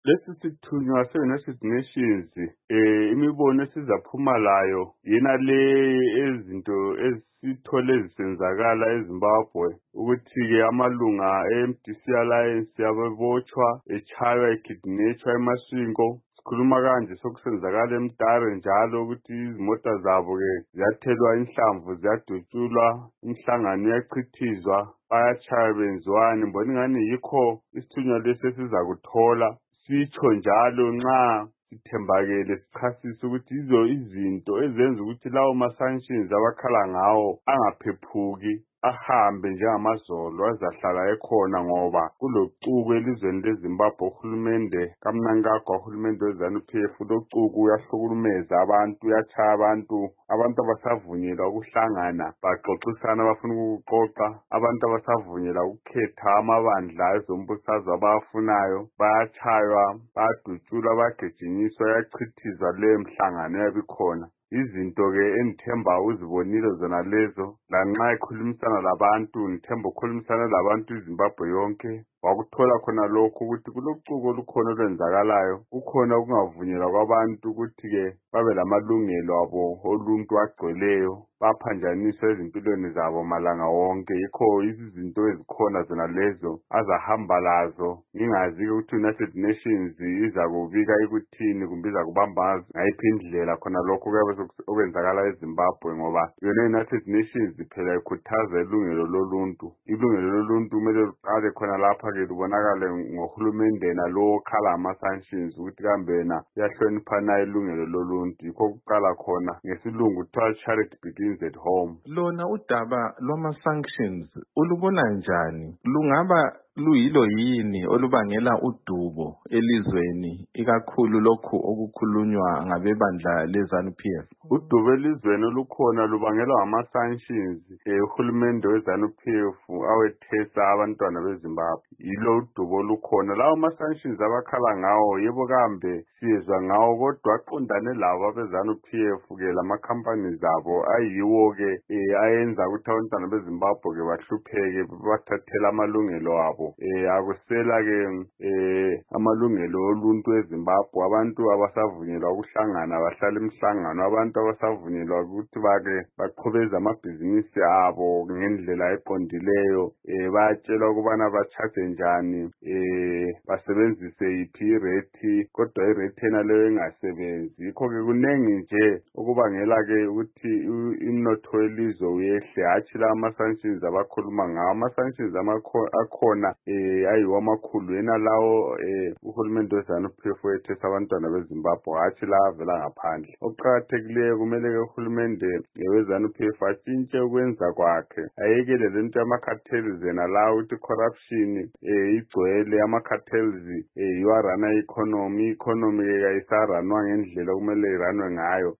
Lesi sithunywa se-United Nations imibono esizaphuma layo yena le ezinto esithole zisenzakala eZimbabwe ukuthi-ke amalunga e-MDC Alliance yabebotshwa echaywa ekidnetshwa eMasvingo. Sikhuluma kanje sokusenzakala eMdare njalo ukuthi izimota zabo-ke ziyathelwa inhlamvu ziyadutshulwa imihlangano iyachithizwa bayatshaya benziwani. Mbona ingani yikho isithunywa lesi esizakuthola sitsho njalo nxa sithembakele sichasisa ukuthi izinto ezenza ukuthi lawo ma-sanctions abakhala ngawo angaphephuki ahambe njengamazolo azahlala ekhona ngoba kulocuku elizweni leZimbabwe. Uhulumende kaMnangagwa, uhulumende weZANU-PF, locuku uyahlukumeza abantu, uyachaya abantu abasavunyelwa ukuhlangana baxoxisana abafuna ukuxoxa, abantu abasavunyelwa ukukhetha amabandla ezombusazwe abawafunayo bayachaywa, bayadutshulwa, bayagijinyiswa, yachithizwa leyo mhlangano yabikhona. Izinto-ke enithemba uzibonile zona lezo, lanxa ekhulumisana labantu, nithemba ukukhulumisana labantu iZimbabwe yonke, wakuthola khona lokhu ukuthi kulocuko olukhona olwenzakalayo, kukhona ukungavunyelwa kwabantu ukuthi-ke babe lamalungelo abo oluntu agcweleyo, baphanjaniswa ezimpilweni zabo malanga wonke. Yikho izinto ezikhona zona lezo azahamba lazo. Ngingazi-ke ukuthi United Nations izakubika ikuthini kumbe izakubamba ngayiphi indlela khona lokho kuyabe okwenzakala eZimbabwe, ngoba yona United Nations phela ikhuthaza ilungelo loluntu. Ilungelo loluntu kumele luqale khona lapha-ke lubonakale ngohulumende lo okhala ama-sanctions ukuthi kambe yena uyahlonipha na ilungelo loluntu. Yikho kuqala khona, ngesilungu kuthiwa charity begins at home. Lona udaba lwama-sanctions ulubona njani? Lungaba luyilo yini olubangela udubo elizweni, ikakhulu lokhu okukhulunywa ngabebandla leZANU-PF? Udubo elizweni olukhona lubangelwa ngama-sanctions uhulumende weZANU-PF awethesa abantwana beZimbabwe. Yilo udubo olukhona. Lawo ma-sanctions abakhala ngawo yebo kambe siyezwa ngawo, kodwa aqondane labo abeZANU-PF-ke lama-companies abo ayiwo-ke ayenza ukuthi abantwana beZimbabwe-ke bahlupheke, bathathela amalungelo abo. Akusela-ke amalungelo oluntu eZimbabwe. Abantu abasavunyelwa ukuhlangana bahlala imihlangano, abantu abasavunyelwa ukuthi baqhubeze amabhizinisi abo ngendlela eqondileyo. Bayatshelwa ukubana bachaje njani, basebenzise yiphi irate, kodwa irate ena leyo engasebenzi. Yikho-ke kunengi nje okubangela-ke ukuthi imnotho welizwe uyehle, hatshi la ama-sanctions abakhuluma ngawo. Ama-sanctions akhona ayiwo amakhulu yena lawo uhulumende weZANU-PF wethesa abantwana beZimbabwe, hatshi la avela ngaphandle. Okuqakathekileyo kumele-ke uhulumende weZANU-PF atshintshe ukwenza kwakhe, ayekele lento yama-cartels yena la ukuthi corruption igcwele, ama-cartels yiwarana i-economy. I-economy-ke kayisaranwa ngendlela okumele iranwe ngayo.